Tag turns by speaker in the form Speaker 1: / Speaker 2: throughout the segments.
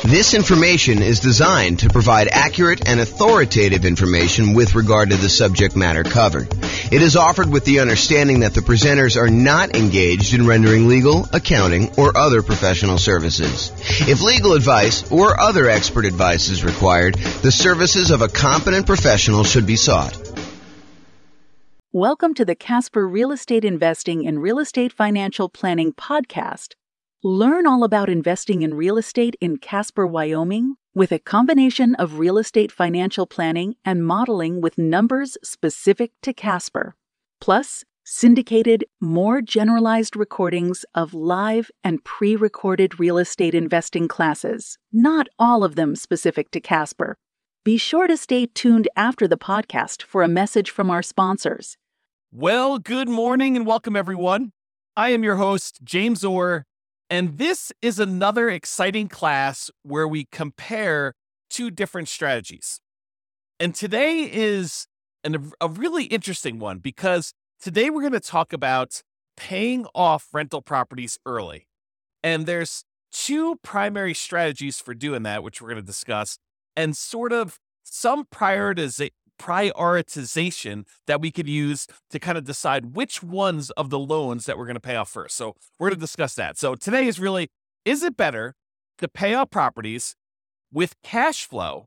Speaker 1: This information is designed to provide accurate and authoritative information with regard to the subject matter covered. It is offered with the understanding that the presenters are not engaged in rendering legal, accounting, or other professional services. If legal advice or other expert advice is required, the services of a competent professional should be sought.
Speaker 2: Welcome to the Casper Real Estate Investing and Real Estate Financial Planning podcast. Learn all about investing in real estate in Casper, Wyoming, with a combination of real estate financial planning and modeling with numbers specific to Casper, plus syndicated, more generalized recordings of live and pre-recorded real estate investing classes, not all of them specific to Casper. Be sure to stay tuned after the podcast for a message from our sponsors.
Speaker 3: Well, good morning and welcome, everyone. I am your host, James Orr, and this is another exciting class where we compare two different strategies. And today is a really interesting one because today we're going to talk about paying off rental properties early. And there's two primary strategies for doing that, which we're going to discuss, and sort of some prioritization that we could use to kind of decide which ones of the loans that we're going to pay off first. So we're going to discuss that. So today is really, is it better to pay off properties with cash flow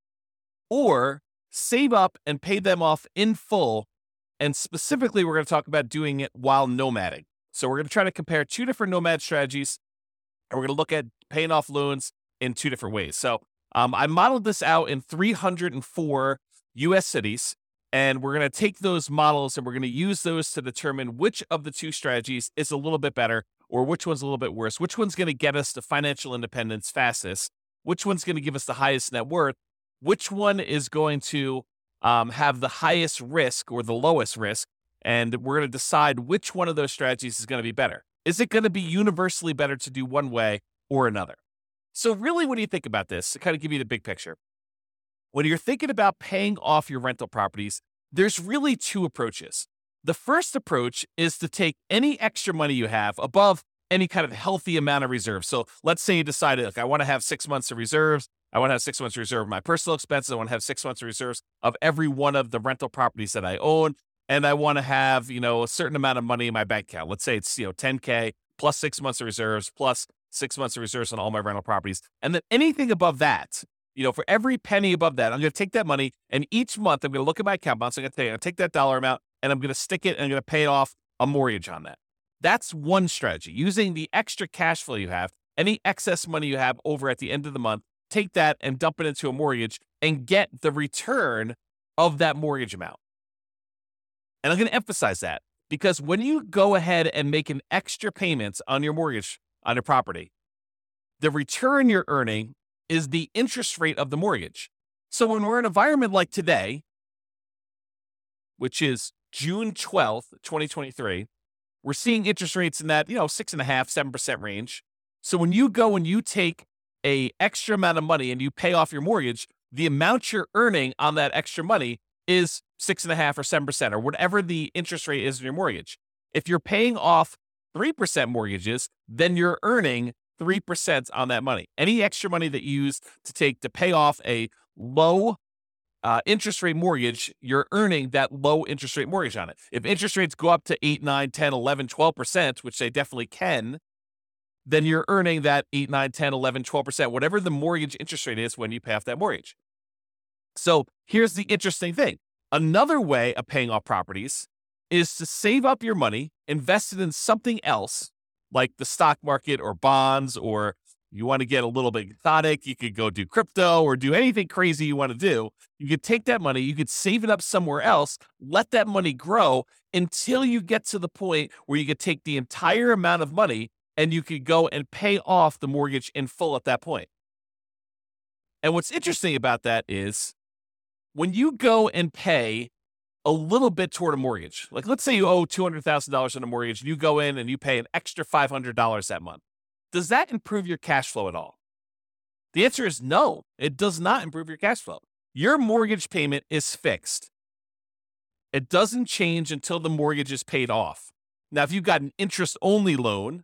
Speaker 3: or save up and pay them off in full? And specifically, we're going to talk about doing it while nomading. So we're going to try to compare two different nomad strategies, and we're going to look at paying off loans in two different ways. So I modeled this out in 304 U.S. cities, and we're going to take those models and we're going to use those to determine which of the two strategies is a little bit better or which one's a little bit worse, which one's going to get us to financial independence fastest, which one's going to give us the highest net worth, which one is going to have the highest risk or the lowest risk, and we're going to decide which one of those strategies is going to be better. Is it going to be universally better to do one way or another? So really, when you think about this, to kind of give you the big picture, when you're thinking about paying off your rental properties, there's really two approaches. The first approach is to take any extra money you have above any kind of healthy amount of reserves. So let's say you decided, look, I want to have 6 months of reserves. I want to have 6 months of reserve of my personal expenses. I want to have 6 months of reserves of every one of the rental properties that I own. And I want to have, a certain amount of money in my bank account. Let's say it's, $10K plus 6 months of reserves plus 6 months of reserves on all my rental properties. And then anything above that, for every penny above that, I'm going to take that money, and each month I'm going to look at my account balance. I'm going to take that dollar amount, and I'm going to stick it, and I'm going to pay off a mortgage on that. That's one strategy. Using the extra cash flow you have, any excess money you have over at the end of the month, take that and dump it into a mortgage and get the return of that mortgage amount. And I'm going to emphasize that because when you go ahead and make an extra payment on your mortgage, on your property, the return you're earning is the interest rate of the mortgage. So when we're in an environment like today, which is June 12th, 2023, we're seeing interest rates in that, 6.5%, 7% range. So when you go and you take a extra amount of money and you pay off your mortgage, the amount you're earning on that extra money is 6.5% or 7% or whatever the interest rate is in your mortgage. If you're paying off 3% mortgages, then you're earning 3% on that money. Any extra money that you use to pay off a low interest rate mortgage, you're earning that low interest rate mortgage on it. If interest rates go up to 8, 9, 10, 11, 12%, which they definitely can, then you're earning that 8, 9, 10, 11, 12%, whatever the mortgage interest rate is when you pay off that mortgage. So here's the interesting thing. Another way of paying off properties is to save up your money, invest it in something else, like the stock market or bonds, or you want to get a little bit exotic, you could go do crypto or do anything crazy you want to do. You could take that money, you could save it up somewhere else, let that money grow until you get to the point where you could take the entire amount of money and you could go and pay off the mortgage in full at that point. And what's interesting about that is when you go and pay a little bit toward a mortgage, like let's say you owe $200,000 on a mortgage and you go in and you pay an extra $500 that month. Does that improve your cash flow at all? The answer is no, it does not improve your cash flow. Your mortgage payment is fixed. It doesn't change until the mortgage is paid off. Now, if you've got an interest-only loan,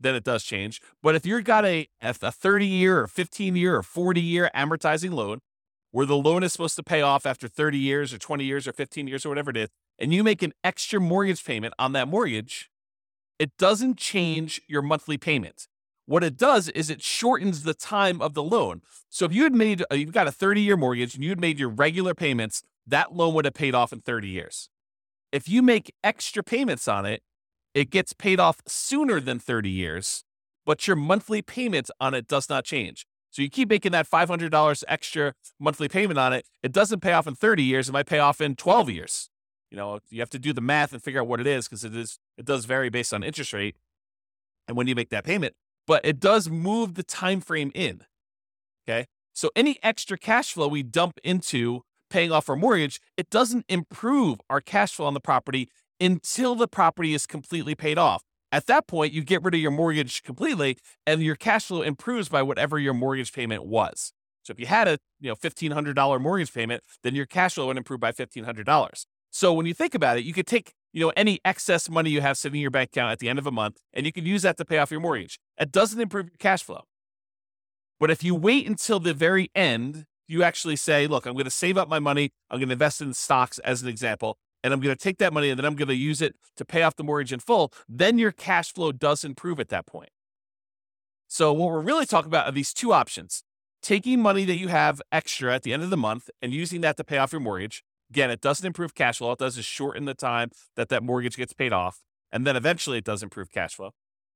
Speaker 3: then it does change. But if you've got a 30-year or 15-year or 40-year amortizing loan, where the loan is supposed to pay off after 30 years or 20 years or 15 years or whatever it is, and you make an extra mortgage payment on that mortgage, it doesn't change your monthly payment. What it does is it shortens the time of the loan. So if you've got a 30-year mortgage and you had made your regular payments, that loan would have paid off in 30 years. If you make extra payments on it, it gets paid off sooner than 30 years, but your monthly payment on it does not change. So you keep making that $500 extra monthly payment on it. It doesn't pay off in 30 years. It might pay off in 12 years. You have to do the math and figure out what it is, because it does vary based on interest rate and when you make that payment. But it does move the time frame in. Okay, so any extra cash flow we dump into paying off our mortgage, it doesn't improve our cash flow on the property until the property is completely paid off. At that point, you get rid of your mortgage completely, and your cash flow improves by whatever your mortgage payment was. So if you had a $1,500 mortgage payment, then your cash flow would improve by $1,500. So when you think about it, you could take any excess money you have sitting in your bank account at the end of a month, and you can use that to pay off your mortgage. It doesn't improve your cash flow. But if you wait until the very end, you actually say, look, I'm going to save up my money. I'm going to invest in stocks as an example, and I'm going to take that money and then I'm going to use it to pay off the mortgage in full. Then your cash flow does improve at that point. So what we're really talking about are these two options: taking money that you have extra at the end of the month and using that to pay off your mortgage. Again, it doesn't improve cash flow. All it does is shorten the time that mortgage gets paid off. And then eventually it does improve cash flow.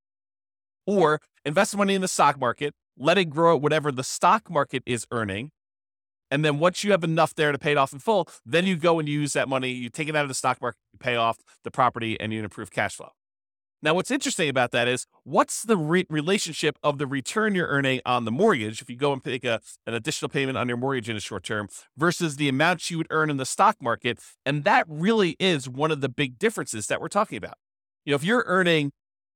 Speaker 3: Or invest money in the stock market, let it grow at whatever the stock market is earning. And then once you have enough there to pay it off in full, then you go and use that money, you take it out of the stock market, you pay off the property, and you improve cash flow. Now, what's interesting about that is, what's the relationship of the return you're earning on the mortgage if you go and make an additional payment on your mortgage in the short term versus the amount you would earn in the stock market? And that really is one of the big differences that we're talking about. If you're earning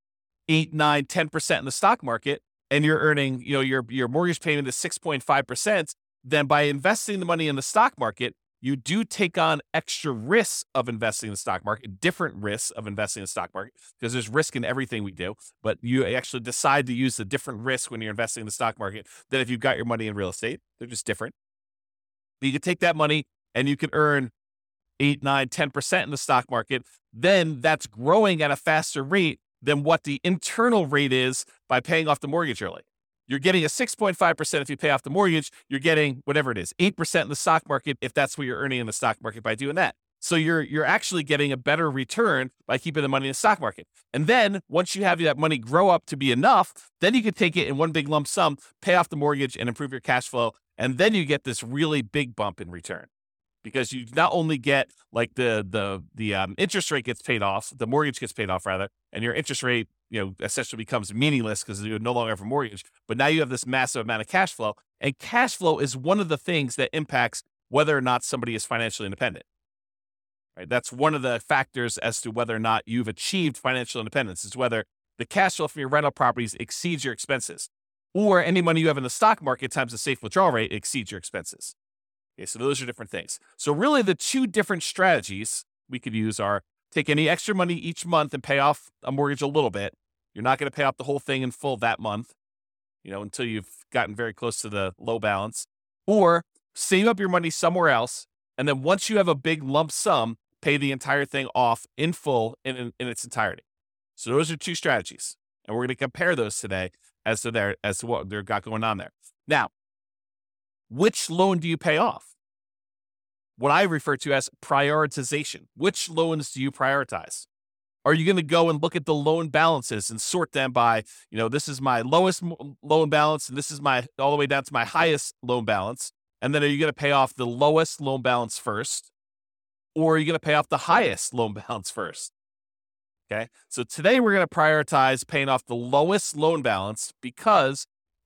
Speaker 3: 8, 9, 10% in the stock market and you're earning, your mortgage payment is 6.5%, then by investing the money in the stock market, you do take on extra risks of investing in the stock market, different risks of investing in the stock market, because there's risk in everything we do, but you actually decide to use the different risks when you're investing in the stock market than if you've got your money in real estate. They're just different. But you can take that money and you can earn 8, 9, 10% in the stock market. Then that's growing at a faster rate than what the internal rate is by paying off the mortgage early. You're getting a 6.5% if you pay off the mortgage. You're getting whatever it is, 8% in the stock market if that's what you're earning in the stock market by doing that. So you're actually getting a better return by keeping the money in the stock market. And then once you have that money grow up to be enough, then you can take it in one big lump sum, pay off the mortgage, and improve your cash flow. And then you get this really big bump in return, because you not only get like the interest rate gets paid off, the mortgage gets paid off rather, and your interest rate essentially becomes meaningless because you no longer have a mortgage. But now you have this massive amount of cash flow, and cash flow is one of the things that impacts whether or not somebody is financially independent. Right? That's one of the factors as to whether or not you've achieved financial independence, is whether the cash flow from your rental properties exceeds your expenses, or any money you have in the stock market times the safe withdrawal rate exceeds your expenses. Okay, so those are different things. So really the two different strategies we could use are take any extra money each month and pay off a mortgage a little bit. You're not going to pay off the whole thing in full that month, until you've gotten very close to the low balance, or save up your money somewhere else. And then once you have a big lump sum, pay the entire thing off in full in its entirety. So those are two strategies. And we're going to compare those today as to what they've got going on there. Now, which loan do you pay off? What I refer to as prioritization. Which loans do you prioritize? Are you going to go and look at the loan balances and sort them by, this is my lowest loan balance and this is all the way down to my highest loan balance? And then are you going to pay off the lowest loan balance first? Or are you going to pay off the highest loan balance first? Okay. So today we're going to prioritize paying off the lowest loan balance, because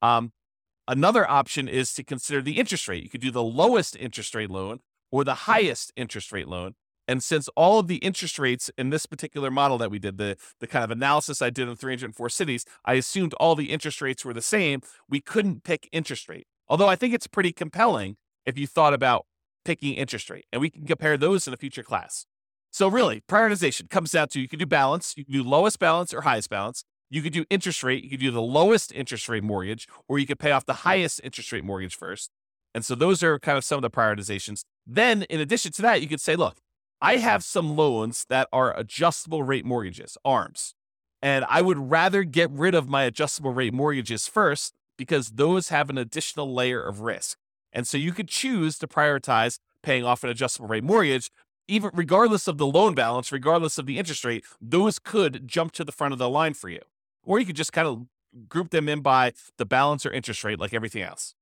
Speaker 3: another option is to consider the interest rate. You could do the lowest interest rate loan or the highest interest rate loan. And since all of the interest rates in this particular model that we did, the kind of analysis I did in 304 cities, I assumed all the interest rates were the same. We couldn't pick interest rate. Although I think it's pretty compelling if you thought about picking interest rate. And we can compare those in a future class. So really, prioritization comes down to, you can do balance. You can do lowest balance or highest balance. You could do interest rate. You could do the lowest interest rate mortgage, or you could pay off the highest interest rate mortgage first. And so those are kind of some of the prioritizations. Then in addition to that, you could say, look, I have some loans that are adjustable rate mortgages, ARMs. And I would rather get rid of my adjustable rate mortgages first because those have an additional layer of risk. And so you could choose to prioritize paying off an adjustable rate mortgage, even regardless of the loan balance, regardless of the interest rate. Those could jump to the front of the line for you. Or you could just kind of group them in by the balance or interest rate like everything else.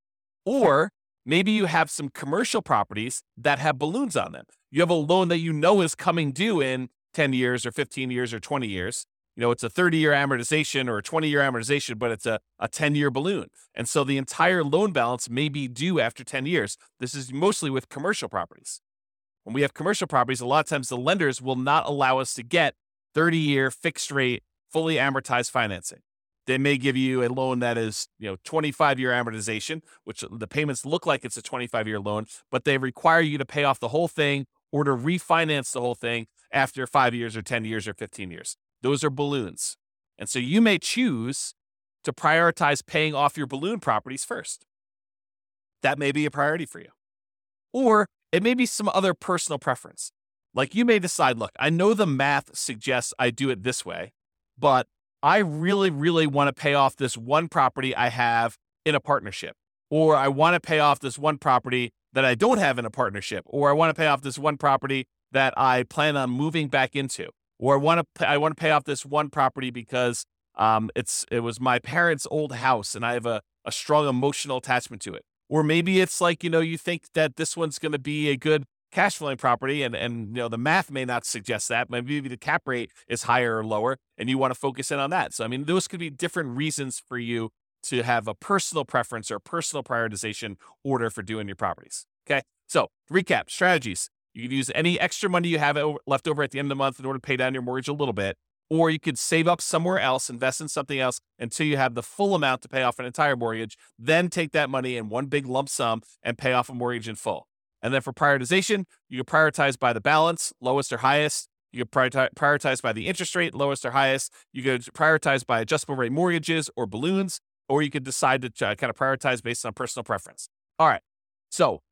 Speaker 3: Or maybe you have some commercial properties that have balloons on them. You have a loan that you know is coming due in 10 years or 15 years or 20 years. You know, it's a 30-year amortization or a 20-year amortization, but it's a 10-year balloon. And so the entire loan balance may be due after 10 years. This is mostly with commercial properties. When we have commercial properties, a lot of times the lenders will not allow us to get 30-year fixed rate, fully amortized financing. They may give you a loan that is, 25-year amortization, which the payments look like it's a 25-year loan, but they require you to pay off the whole thing or to refinance the whole thing after 5 years or 10 years or 15 years. Those are balloons. And so you may choose to prioritize paying off your balloon properties first. That may be a priority for you. Or it may be some other personal preference. Like you may decide, look, I know the math suggests I do it this way, but I really, really want to pay off this one property I have in a partnership. Or I want to pay off this one property that I don't have in a partnership. Or I want to pay off this one property that I plan on moving back into. Or I want to pay off this one property because it was my parents' old house and I have a strong emotional attachment to it. Or maybe it's like, you think that this one's going to be a good cash flowing property and the math may not suggest that. Maybe the cap rate is higher or lower and you want to focus in on that. So, those could be different reasons for you to have a personal preference or a personal prioritization order for doing your properties. Okay. So recap strategies. You could use any extra money you have left over at the end of the month in order to pay down your mortgage a little bit, or you could save up somewhere else, invest in something else until you have the full amount to pay off an entire mortgage, then take that money in one big lump sum and pay off a mortgage in full. And then for prioritization, you can prioritize by the balance, lowest or highest. You can prioritize by the interest rate, lowest or highest. You could prioritize by adjustable rate mortgages or balloons, or you could decide to kind of prioritize based on personal preference. All right. So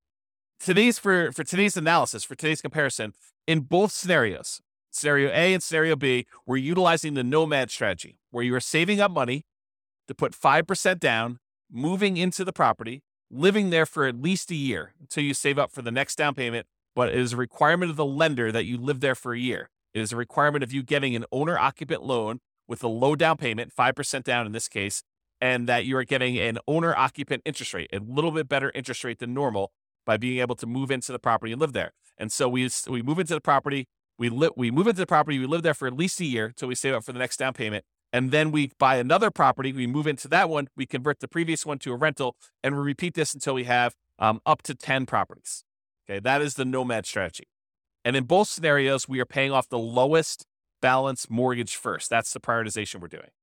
Speaker 3: for today's analysis, for today's comparison, in both scenarios, scenario A and scenario B, we're utilizing the nomad strategy, where you are saving up money to put 5% down, moving into the property, living there for at least a year until you save up for the next down payment. But it is a requirement of the lender that you live there for a year. It is a requirement of you getting an owner-occupant loan with a low down payment, 5% down in this case, and that you are getting an owner-occupant interest rate, a little bit better interest rate than normal, by being able to move into the property and live there. And so we move into the property, we move into the property, we live there for at least a year until we save up for the next down payment. And then we buy another property, we move into that one, we convert the previous one to a rental, and we repeat this until we have up to 10 properties. Okay, that is the nomad strategy. And in both scenarios, we are paying off the lowest balance mortgage first. That's the prioritization we're doing.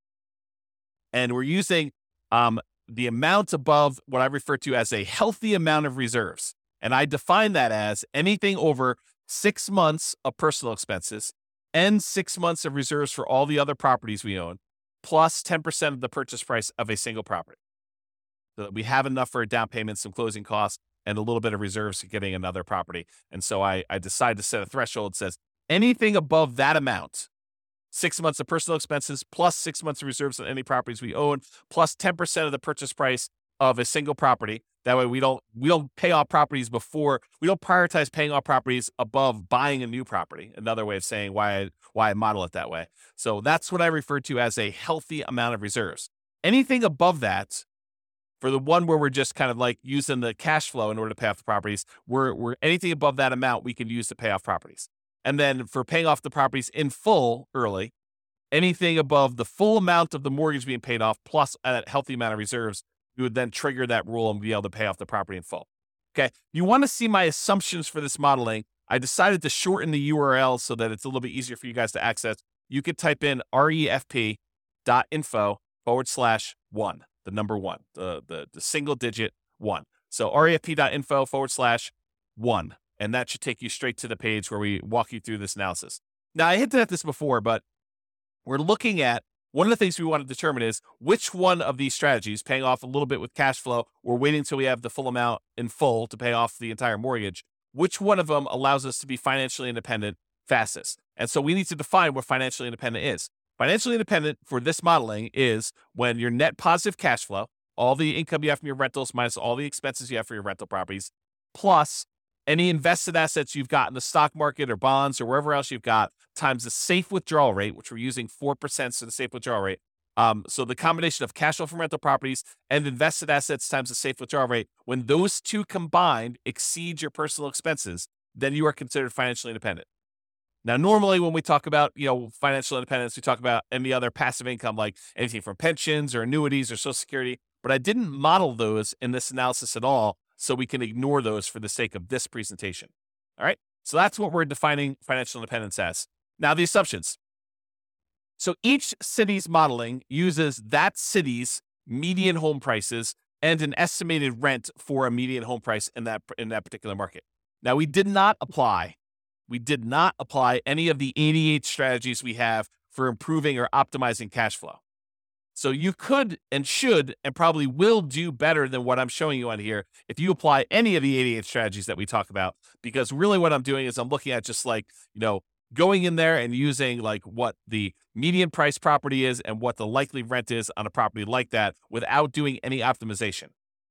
Speaker 3: And we're using the amount above what I refer to as a healthy amount of reserves. And I define that as anything over 6 months of personal expenses and 6 months of reserves for all the other properties we own, plus 10% of the purchase price of a single property. So that we have enough for a down payment, some closing costs, and a little bit of reserves for getting another property. And so I decide to set a threshold that says anything above that amount, 6 months of personal expenses, plus 6 months of reserves on any properties we own, plus 10% of the purchase price of a single property. That way we don't pay off properties before, we don't prioritize paying off properties above buying a new property. Another way of saying why I model it that way. So that's what I refer to as a healthy amount of reserves. Anything above that, for the one where we're just kind of like using the cash flow in order to pay off the properties, we're anything above that amount we can use to pay off properties. And then for paying off the properties in full early, anything above the full amount of the mortgage being paid off plus a healthy amount of reserves, you would then trigger that rule and be able to pay off the property in full. Okay. You want to see my assumptions for this modeling. I decided to shorten the URL so that it's a little bit easier for you guys to access. You could type in refp.info/1, the number one, the single digit 1. So refp.info/1. And that should take you straight to the page where we walk you through this analysis. Now, I hinted at this before, but we're looking at one of the things we want to determine is which one of these strategies, paying off a little bit with cash flow or waiting until we have the full amount in full to pay off the entire mortgage, which one of them allows us to be financially independent fastest? And so we need to define what financially independent is. Financially independent for this modeling is when your net positive cash flow, all the income you have from your rentals minus all the expenses you have for your rental properties, plus any invested assets you've got in the stock market or bonds or wherever else you've got, times the safe withdrawal rate, which we're using 4% for the safe withdrawal rate. So the combination of cash flow from rental properties and invested assets times the safe withdrawal rate, when those two combined exceed your personal expenses, then you are considered financially independent. Now, normally when we talk about, financial independence, we talk about any other passive income, like anything from pensions or annuities or Social Security, but I didn't model those in this analysis at all, so we can ignore those for the sake of this presentation. All right. So that's what we're defining financial independence as. Now, the assumptions. So each city's modeling uses that city's median home prices and an estimated rent for a median home price in that particular market. Now, we did not apply any of the 88 strategies we have for improving or optimizing cash flow. So you could and should and probably will do better than what I'm showing you on here if you apply any of the 88 strategies that we talk about, because really what I'm doing is I'm looking at just going in there and using what the median price property is and what the likely rent is on a property like that without doing any optimization.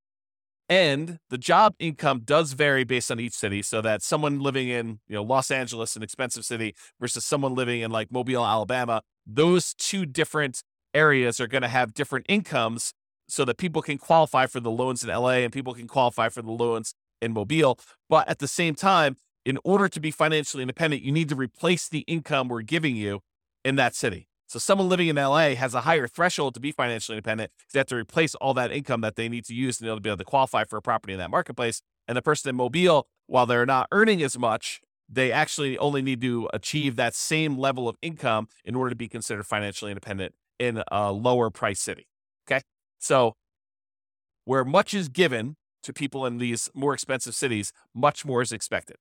Speaker 3: And the job income does vary based on each city, so that someone living in Los Angeles, an expensive city, versus someone living in Mobile, Alabama, those two different areas are going to have different incomes so that people can qualify for the loans in LA and people can qualify for the loans in Mobile. But at the same time, in order to be financially independent, you need to replace the income we're giving you in that city. So someone living in LA has a higher threshold to be financially independent because they have to replace all that income that they need to use to be able to qualify for a property in that marketplace. And the person in Mobile, while they're not earning as much, they actually only need to achieve that same level of income in order to be considered financially independent in a lower price city. Okay. So where much is given to people in these more expensive cities, much more is expected.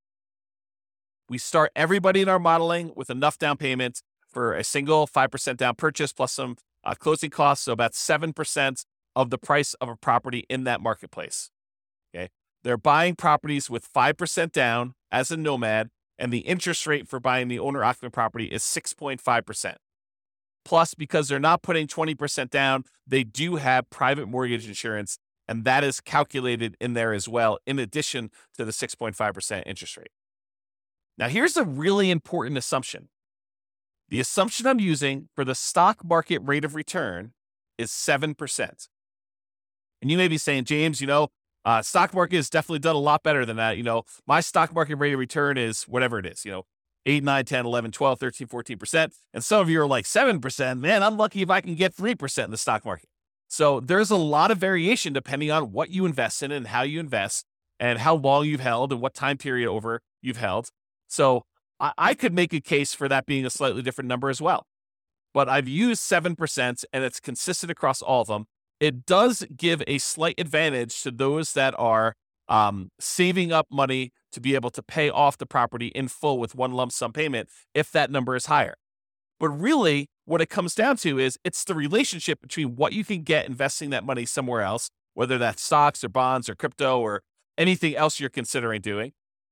Speaker 3: We start everybody in our modeling with enough down payment for a single 5% down purchase plus some closing costs. So about 7% of the price of a property in that marketplace. Okay. They're buying properties with 5% down as a nomad, and the interest rate for buying the owner occupant property is 6.5%. Plus, because they're not putting 20% down, they do have private mortgage insurance, and that is calculated in there as well, in addition to the 6.5% interest rate. Now, here's a really important assumption. The assumption I'm using for the stock market rate of return is 7%. And you may be saying, James, stock market has definitely done a lot better than that. My stock market rate of return is whatever it is, 8, 9, 10, 11, 12, 13, 14%. And some of you are like 7%. Man, I'm lucky if I can get 3% in the stock market. So there's a lot of variation depending on what you invest in and how you invest and how long you've held and what time period over you've held. So I could make a case for that being a slightly different number as well. But I've used 7% and it's consistent across all of them. It does give a slight advantage to those that are saving up money to be able to pay off the property in full with one lump sum payment if that number is higher. But really, what it comes down to is it's the relationship between what you can get investing that money somewhere else, whether that's stocks or bonds or crypto or anything else you're considering doing,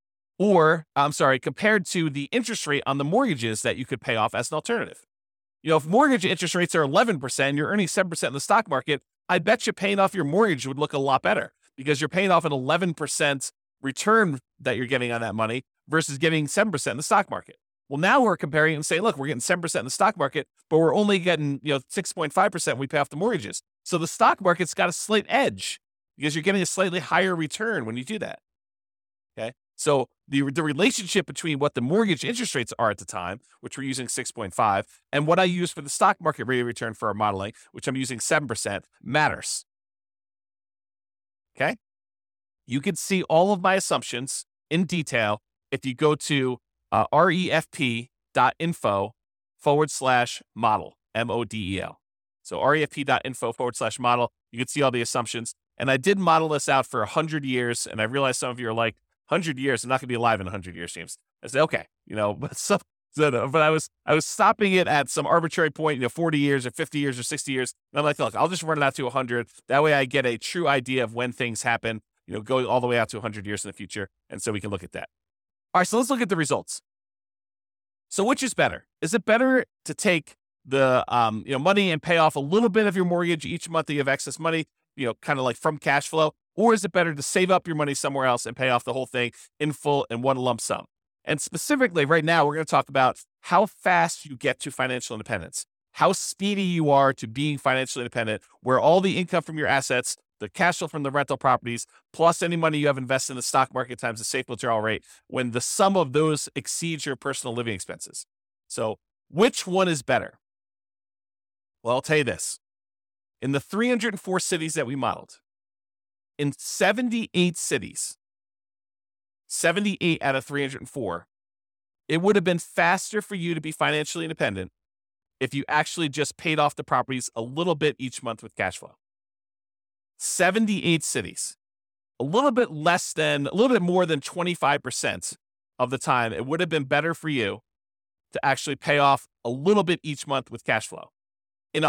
Speaker 3: compared to the interest rate on the mortgages that you could pay off as an alternative. If mortgage interest rates are 11%, you're earning 7% in the stock market, I bet you paying off your mortgage would look a lot better because you're paying off an 11% return that you're getting on that money versus getting 7% in the stock market. Well, now we're comparing and saying, look, we're getting 7% in the stock market, but we're only getting 6.5% when we pay off the mortgages. So the stock market's got a slight edge because you're getting a slightly higher return when you do that. Okay. So the relationship between what the mortgage interest rates are at the time, which we're using 6.5, and what I use for the stock market rate of return for our modeling, which I'm using 7%, matters. Okay. You can see all of my assumptions in detail if you go to refp.info/model, MODEL. So refp.info/model, you can see all the assumptions. And I did model this out for 100 years. And I realize some of you are like, 100 years, I'm not going to be alive in 100 years, James. I said, okay, but But I was stopping it at some arbitrary point, 40 years or 50 years or 60 years. And I'm like, look, I'll just run it out to 100. That way I get a true idea of when things happen, going all the way out to 100 years in the future. And so we can look at that. All right, so let's look at the results. So which is better? Is it better to take the money and pay off a little bit of your mortgage each month that you have excess money, kind of like from cash flow? Or is it better to save up your money somewhere else and pay off the whole thing in full in one lump sum? And specifically right now, we're going to talk about how fast you get to financial independence, how speedy you are to being financially independent, where all the income from your assets, the cash flow from the rental properties, plus any money you have invested in the stock market times the safe withdrawal rate, when the sum of those exceeds your personal living expenses. So which one is better? Well, I'll tell you this. In the 304 cities that we modeled, in 78 cities, 78 out of 304, it would have been faster for you to be financially independent if you actually just paid off the properties a little bit each month with cash flow. 78 cities, a little bit more than 25% of the time, it would have been better for you to actually pay off a little bit each month with cash flow. In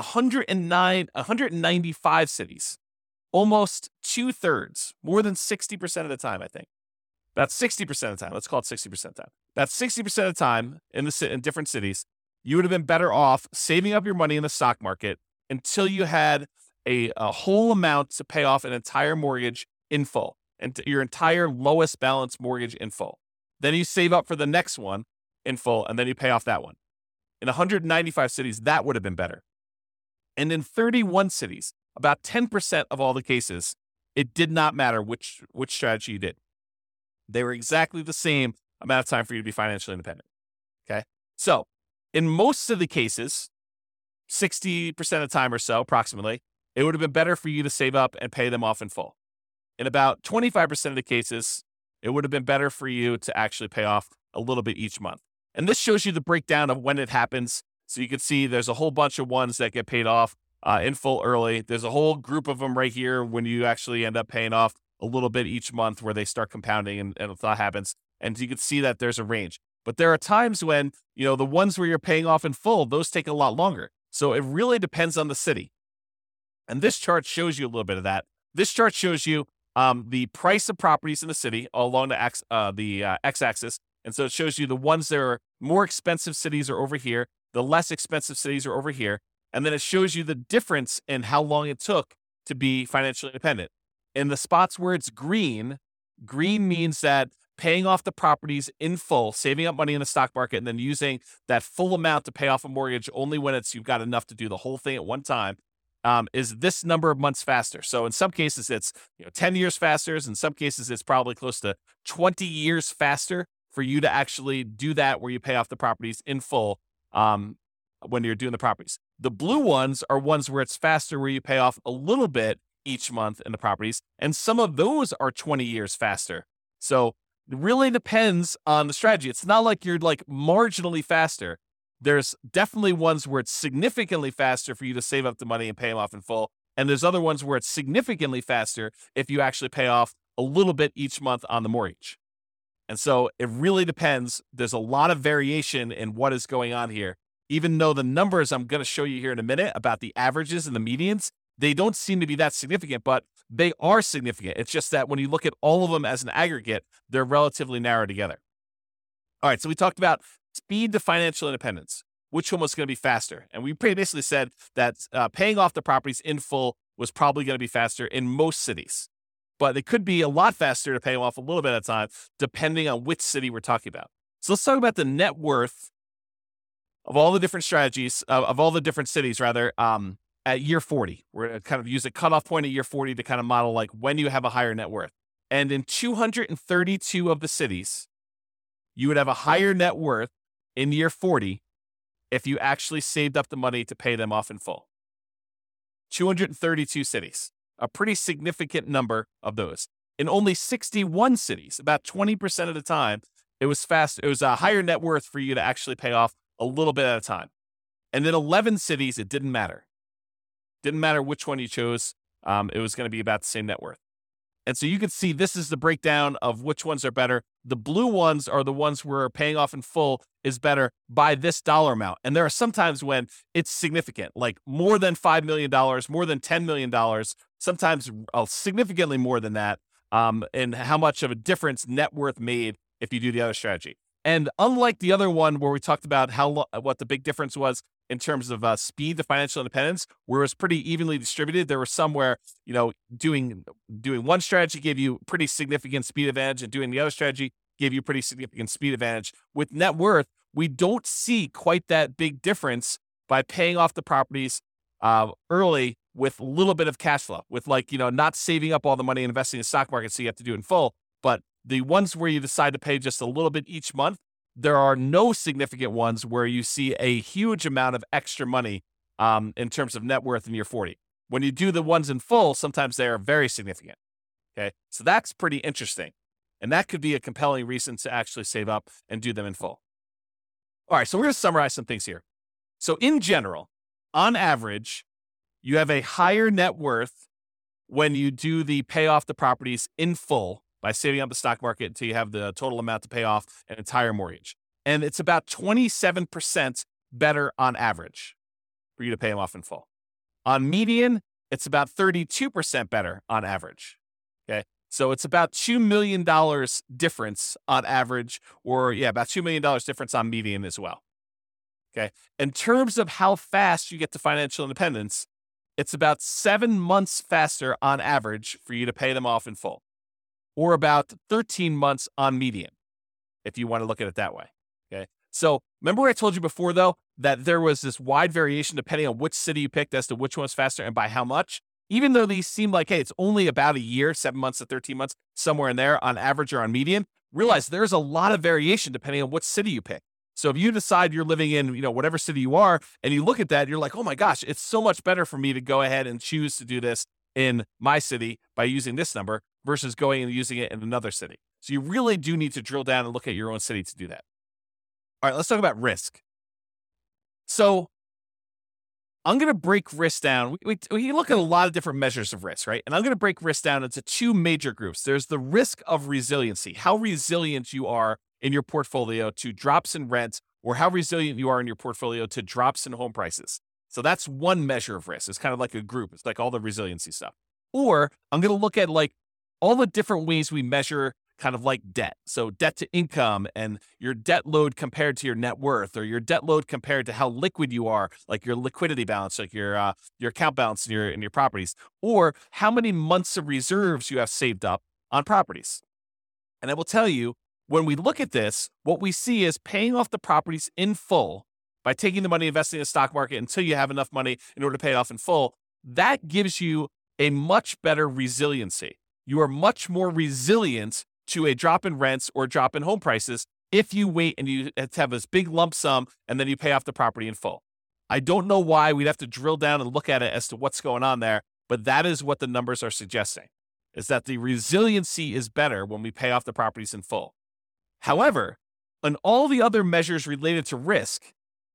Speaker 3: 195 cities, almost 2/3, more than 60% of the time, I think. About 60% of the time, let's call it 60% of the time. About 60% of the time in different cities, you would have been better off saving up your money in the stock market until you had a whole amount to pay off an entire mortgage in full, and your entire lowest balance mortgage in full. Then you save up for the next one in full, and then you pay off that one. In 195 cities, that would have been better. And in 31 cities, about 10% of all the cases, it did not matter which strategy you did. They were exactly the same amount of time for you to be financially independent. Okay. So in most of the cases, 60% of the time or so, approximately, it would have been better for you to save up and pay them off in full. In about 25% of the cases, it would have been better for you to actually pay off a little bit each month. And this shows you the breakdown of when it happens. So you can see there's a whole bunch of ones that get paid off in full early. There's a whole group of them right here when you actually end up paying off a little bit each month where they start compounding and that happens. And you can see that there's a range. But there are times when, the ones where you're paying off in full, those take a lot longer. So it really depends on the city. And this chart shows you a little bit of that. This chart shows you the price of properties in the city along the x-axis. And so it shows you the ones that are more expensive cities are over here. The less expensive cities are over here. And then it shows you the difference in how long it took to be financially independent. In the spots where it's green means that paying off the properties in full, saving up money in the stock market, and then using that full amount to pay off a mortgage only when you've got enough to do the whole thing at one time, is this number of months faster. So in some cases, it's 10 years faster. In some cases, it's probably close to 20 years faster for you to actually do that where you pay off the properties in full when you're doing the properties. The blue ones are ones where it's faster, where you pay off a little bit each month in the properties. And some of those are 20 years faster. So it really depends on the strategy. It's not like you're like marginally faster. There's definitely ones where it's significantly faster for you to save up the money and pay them off in full. And there's other ones where it's significantly faster if you actually pay off a little bit each month on the mortgage. And so it really depends. There's a lot of variation in what is going on here. Even though the numbers I'm going to show you here in a minute about the averages and the medians, they don't seem to be that significant, but they are significant. It's just that when you look at all of them as an aggregate, they're relatively narrow together. All right, so we talked about speed to financial independence. Which one was going to be faster? And we basically said that paying off the properties in full was probably going to be faster in most cities. But it could be a lot faster to pay them off a little bit at a time, depending on which city we're talking about. So let's talk about the net worth of all the different strategies, of all the different cities, rather, at year 40. We're going to kind of use a cutoff point at year 40 to kind of model like when you have a higher net worth. And in 232 of the cities, you would have a higher net worth in year 40 if you actually saved up the money to pay them off in full. 232 cities, a pretty significant number of those. In only 61 cities, about 20% of the time, it was a higher net worth for you to actually pay off a little bit at a time. And in 11 cities, it didn't matter. Didn't matter which one you chose. It was going to be about the same net worth. And so you can see this is the breakdown of which ones are better. The blue ones are the ones where paying off in full is better by this dollar amount. And there are some times when it's significant, like more than $5 million, more than $10 million, sometimes significantly more than that, and how much of a difference net worth made if you do the other strategy. And unlike the other one where we talked about what the big difference was in terms of speed to financial independence, where it was pretty evenly distributed, there were some where, doing one strategy gave you pretty significant speed advantage and doing the other strategy gave you pretty significant speed advantage. With net worth, we don't see quite that big difference by paying off the properties early with a little bit of cash flow, with not saving up all the money and investing in the stock market so you have to do it in full. But the ones where you decide to pay just a little bit each month, there are no significant ones where you see a huge amount of extra money in terms of net worth in year 40. When you do the ones in full, sometimes they are very significant. Okay, so that's pretty interesting. And that could be a compelling reason to actually save up and do them in full. All right, so we're going to summarize some things here. So in general, on average, you have a higher net worth when you do the pay off the properties in full by saving up the stock market until you have the total amount to pay off an entire mortgage. And it's about 27% better on average for you to pay them off in full. On median, it's about 32% better on average. Okay. So it's about $2 million difference on average, or about $2 million difference on median as well. Okay. In terms of how fast you get to financial independence, it's about 7 months faster on average for you to pay them off in full, or about 13 months on median, if you want to look at it that way. Okay. So remember I told you before, though, that there was this wide variation depending on which city you picked as to which one's faster and by how much? Even though these seem like, hey, it's only about a year, 7 months to 13 months, somewhere in there on average or on median, realize there's a lot of variation depending on what city you pick. So if you decide you're living in, whatever city you are, and you look at that, you're like, oh my gosh, it's so much better for me to go ahead and choose to do this in my city by using this number versus going and using it in another city. So you really do need to drill down and look at your own city to do that. All right, let's talk about risk. So I'm going to break risk down. We can look at a lot of different measures of risk, right? And I'm going to break risk down into two major groups. There's the risk of resiliency, how resilient you are in your portfolio to drops in rent, or how resilient you are in your portfolio to drops in home prices. So that's one measure of risk. It's kind of like a group. It's like all the resiliency stuff. Or I'm going to look at like all the different ways we measure kind of like debt. So debt to income and your debt load compared to your net worth, or your debt load compared to how liquid you are, like your liquidity balance, like your account balance in your properties, or how many months of reserves you have saved up on properties. And I will tell you, when we look at this, what we see is paying off the properties in full by taking the money, investing in the stock market until you have enough money in order to pay it off in full. That gives you a much better resiliency. You are much more resilient to a drop in rents or drop in home prices if you wait and you have this big lump sum and then you pay off the property in full. I don't know why. We'd have to drill down and look at it as to what's going on there, but that is what the numbers are suggesting, is that the resiliency is better when we pay off the properties in full. However, on all the other measures related to risk,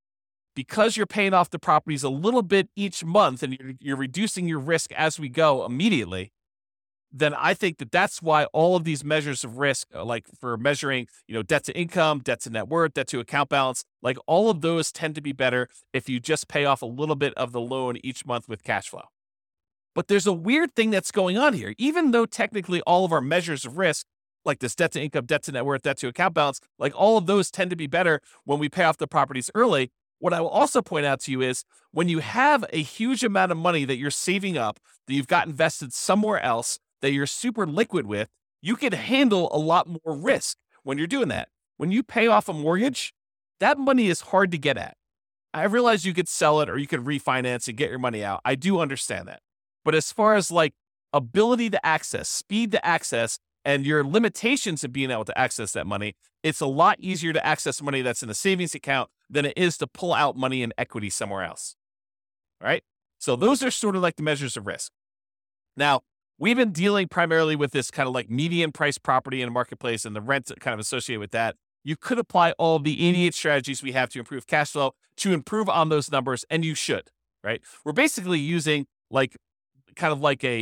Speaker 3: because you're paying off the properties a little bit each month and you're reducing your risk as we go immediately, then I think that that's why all of these measures of risk, like for measuring, debt to income, debt to net worth, debt to account balance, like all of those tend to be better if you just pay off a little bit of the loan each month with cash flow. But there's a weird thing that's going on here. Even though technically all of our measures of risk, like this debt to income, debt to net worth, debt to account balance, like all of those tend to be better when we pay off the properties early. What I will also point out to you is when you have a huge amount of money that you're saving up, that you've got invested somewhere else, that you're super liquid with, you can handle a lot more risk when you're doing that. When you pay off a mortgage, that money is hard to get at. I realize you could sell it or you could refinance and get your money out. I do understand that. But as far as like ability to access, speed to access, and your limitations of being able to access that money, it's a lot easier to access money that's in a savings account than it is to pull out money in equity somewhere else. All right? So those are sort of like the measures of risk. Now, we've been dealing primarily with this kind of like median price property in a marketplace and the rent kind of associated with that. You could apply all the 88 strategies we have to improve cash flow to improve on those numbers, and you should, right? We're basically using like kind of like a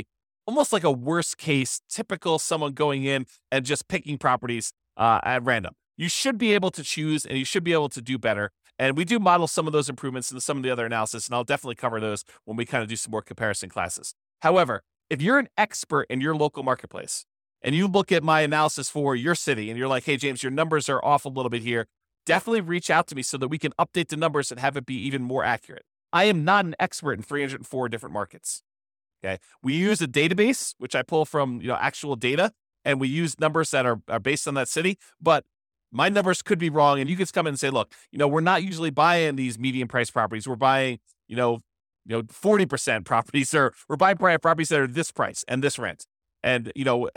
Speaker 3: almost like a worst case, typical someone going in and just picking properties at random. You should be able to choose and you should be able to do better. And we do model some of those improvements in some of the other analysis, and I'll definitely cover those when we kind of do some more comparison classes. However, if you're an expert in your local marketplace and you look at my analysis for your city and you're like, hey, James, your numbers are off a little bit here, definitely reach out to me so that we can update the numbers and have it be even more accurate. I am not an expert in 304 different markets. Okay. We use a database, which I pull from, actual data, and we use numbers that are based on that city, but my numbers could be wrong. And you can come in and say, look, we're not usually buying these medium price properties. We're buying, 40% properties, or we're buying properties that are this price and this rent. And,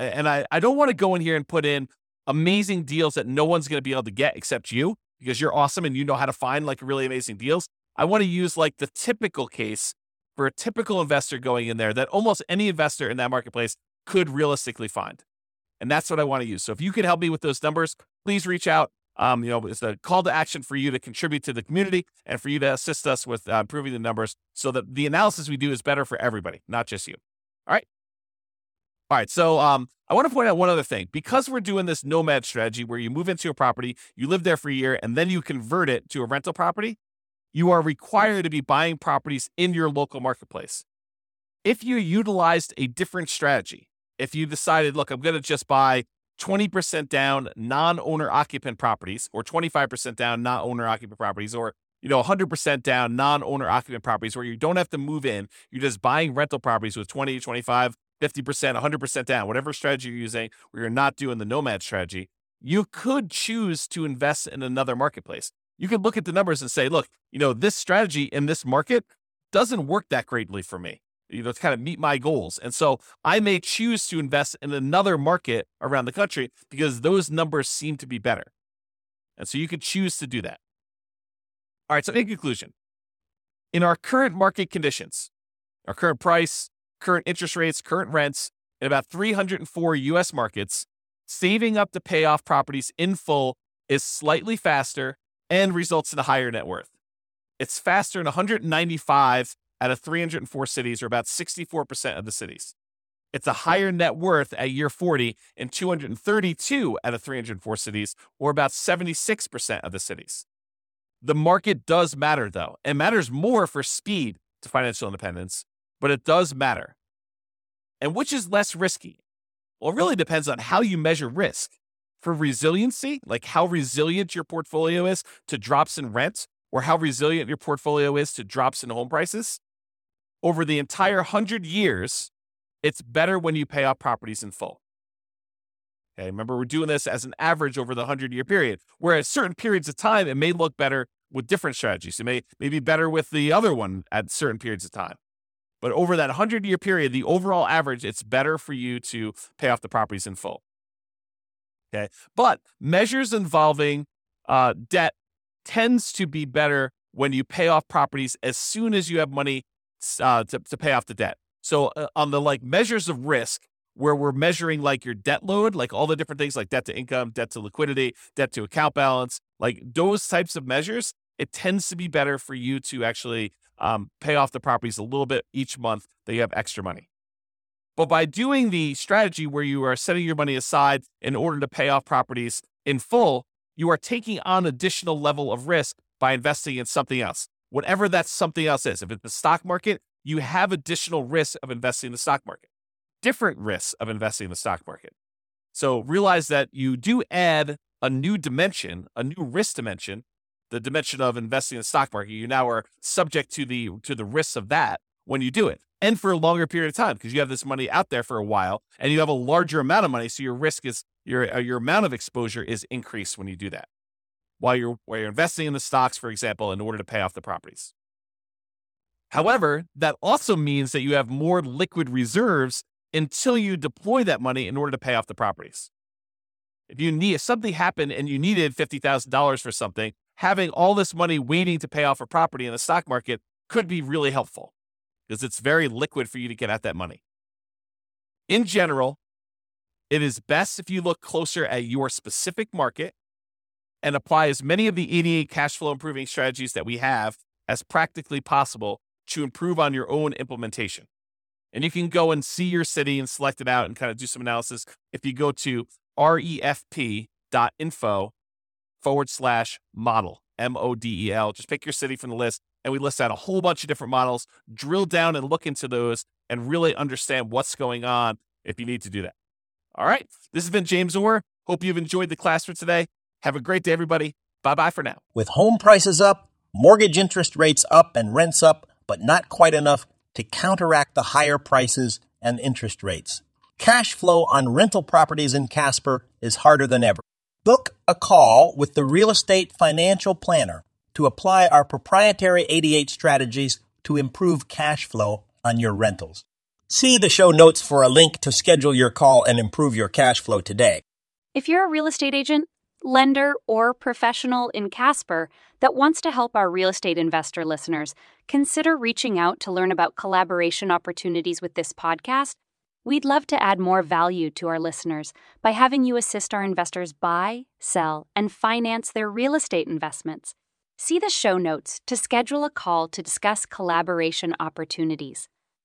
Speaker 3: I don't want to go in here and put in amazing deals that no one's going to be able to get except you, because you're awesome and you know how to find like really amazing deals. I want to use like the typical case for a typical investor going in there that almost any investor in that marketplace could realistically find. And that's what I want to use. So if you could help me with those numbers, please reach out. It's a call to action for you to contribute to the community and for you to assist us with improving the numbers so that the analysis we do is better for everybody, not just you. All right. So I want to point out one other thing. Because we're doing this nomad strategy where you move into a property, you live there for a year, and then you convert it to a rental property, you are required to be buying properties in your local marketplace. If you utilized a different strategy, if you decided, look, I'm going to just buy 20% down non-owner occupant properties, or 25% down non-owner occupant properties, or 100% down non-owner occupant properties where you don't have to move in, you're just buying rental properties with 20, 25, 50%, 100% down, whatever strategy you're using, where you're not doing the nomad strategy, you could choose to invest in another marketplace. You could look at the numbers and say, look, this strategy in this market doesn't work that greatly for me, to kind of meet my goals. And so I may choose to invest in another market around the country because those numbers seem to be better. And so you could choose to do that. All right. So in conclusion, in our current market conditions, our current price, current interest rates, current rents, in about 304 U.S. markets, saving up to pay off properties in full is slightly faster and results in a higher net worth. It's faster in 195 out of 304 cities, or about 64% of the cities. It's a higher net worth at year 40 in 232 out of 304 cities, or about 76% of the cities. The market does matter, though. It matters more for speed to financial independence, but it does matter. And which is less risky? Well, it really depends on how you measure risk. For resiliency, like how resilient your portfolio is to drops in rent, or how resilient your portfolio is to drops in home prices, over the entire 100 years, it's better when you pay off properties in full. Okay, remember, we're doing this as an average over the 100-year period, where at certain periods of time, it may look better with different strategies. It may be better with the other one at certain periods of time. But over that 100-year period, the overall average, it's better for you to pay off the properties in full. Okay, but measures involving debt tends to be better when you pay off properties as soon as you have money to pay off the debt. So on the measures of risk, where we're measuring your debt load, all the different things like debt to income, debt to liquidity, debt to account balance, those types of measures, it tends to be better for you to actually pay off the properties a little bit each month that you have extra money. But by doing the strategy where you are setting your money aside in order to pay off properties in full, you are taking on additional level of risk by investing in something else, whatever that something else is. If it's the stock market, you have additional risk of investing in the stock market, different risks of investing in the stock market. So realize that you do add a new dimension, a new risk dimension, the dimension of investing in the stock market. You now are subject to the risks of that when you do it, and for a longer period of time, because you have this money out there for a while and you have a larger amount of money. So your risk is your amount of exposure is increased when you do that, while you're investing in the stocks, for example, in order to pay off the properties. However, that also means that you have more liquid reserves until you deploy that money in order to pay off the properties. If something happened and you needed $50,000 for something, having all this money waiting to pay off a property in the stock market could be really helpful, because it's very liquid for you to get at that money. In general, it is best if you look closer at your specific market and apply as many of the 88 cash flow improving strategies that we have as practically possible to improve on your own implementation. And you can go and see your city and select it out and kind of do some analysis. If you go to refp.info/model, MODEL, just pick your city from the list. And we list out a whole bunch of different models, drill down and look into those and really understand what's going on if you need to do that. All right. This has been James Orr. Hope you've enjoyed the class for today. Have a great day, everybody. Bye-bye for now.
Speaker 4: With home prices up, mortgage interest rates up, and rents up, but not quite enough to counteract the higher prices and interest rates. Cash flow on rental properties in Casper is harder than ever. Book a call with the Real Estate Financial Planner to apply our proprietary 88 strategies to improve cash flow on your rentals. See the show notes for a link to schedule your call and improve your cash flow today.
Speaker 5: If you're a real estate agent, lender, or professional in Casper that wants to help our real estate investor listeners, consider reaching out to learn about collaboration opportunities with this podcast. We'd love to add more value to our listeners by having you assist our investors buy, sell, and finance their real estate investments. See the show notes to schedule a call to discuss collaboration opportunities.